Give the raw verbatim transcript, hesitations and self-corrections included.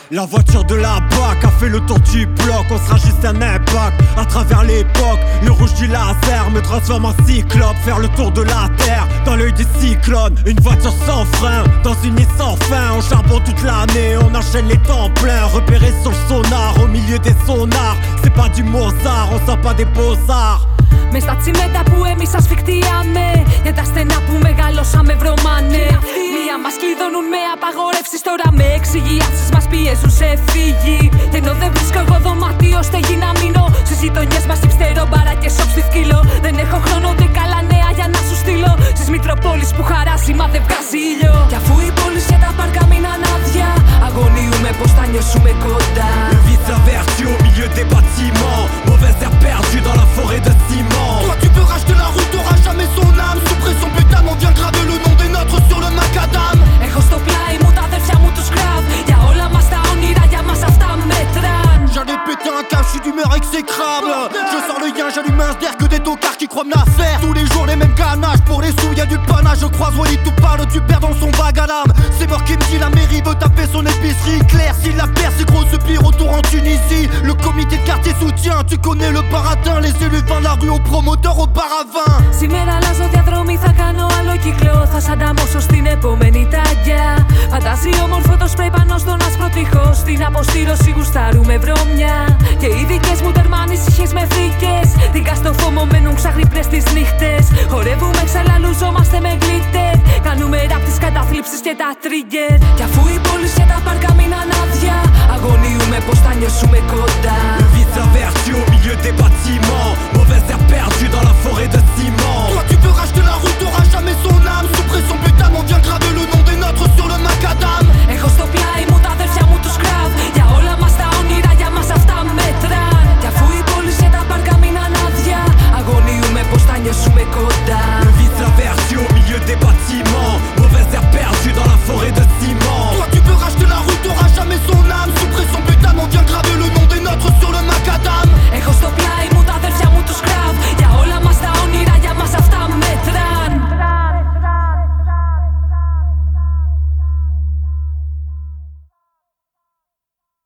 La voiture de la B A C a fait le tour du bloc. On sera juste un impact à travers l'époque. Le rouge du laser me transforme en cyclope. Faire le tour de la terre dans l'œil du cyclone. Une voiture sans frein dans une nuit sans fin. On charbonne toute l'année, on enchaîne les temps pleins. Repéré sur le sonar, au milieu des sonars. C'est pas du Mozart, on sent pas des beaux-arts. Μες στα τσιμέντα που εμείς ασφιχτιάμε, για τα στενά που μεγαλώσαμε βρωμάνε. Μία μας κλειδώνουν με απαγορεύσεις, τώρα με εξηγιάσεις μας πιέζουν σε φύγη. Ενώ δεν βρίσκω εγώ δωμάτιο στέγη να μείνω. Στις γειτονιές μας υψτερώ μπαράκες όψ στη σκύλο. Δεν έχω χρόνο ούτε καλά νέα για να σου στείλω. Στις Μητροπόλεις που χαράζει μα δεν βγάζει ήλιο. Κι αφού οι πόλεις και τα πάρκα μείναν άδεια, αγωνιούμε πως θα νιώσουμε κοντά. Le vice averti au milieu des bâtiments. Mauvaise herbe perdue dans la forêt de ciment. Toi tu peux racheter la rue, t'auras jamais son âme. Sous pression putain, on vient graver le nom des nôtres sur le macadam. Έχω στο πλάι μου τα αδέρφια μου τους κράβ. Για όλα μας τα όνειρα, για μας αυτά μέτραν. J'allais péter un câble, j'suis d'humeur exécrable. Je sors le yen, j'allume un d'air que des tocards qui croient me la faire. Tous les jours les mêmes ganaches, pour les sous y'a du panache. Je croise Wally tout parle, tu perds dans son vague à l'âme. C'est mort qui me dit la mairie veut taper son épicerie. Claire, s'il la perd c'est gros ce pire retour en Tunisie. Le comité de quartier soutient, tu connais le baratin. Les élus vendent la rue aux promoteurs, au bar à vin. Σήμερα αλλάζω διαδρομή, θα κάνω άλλο κύκλο. Θα σ' ανταμώσω στην επόμενη τάγια. Φαντάζει όμορφο το σπρέι πάνω στον άσπρο τείχο. Στην αποστήρωση γουστάρουμε βρώμια. Και οι δικές μου τερμά ανησυχίες με φρίκες. Δικά στο φόμο μένουν ξαγρυπνές τις νύχτες. Χορεύουμε, ξαλαλουζόμαστε με γκλίτερ. Κάνουμε ραπ τις καταθλίψεις και τα τρίγκερ. Κι αφού οι πόλεις και τα πάρκα μείναν άδεια, αγωνιούμε πως θα νιώσουμε κοντά.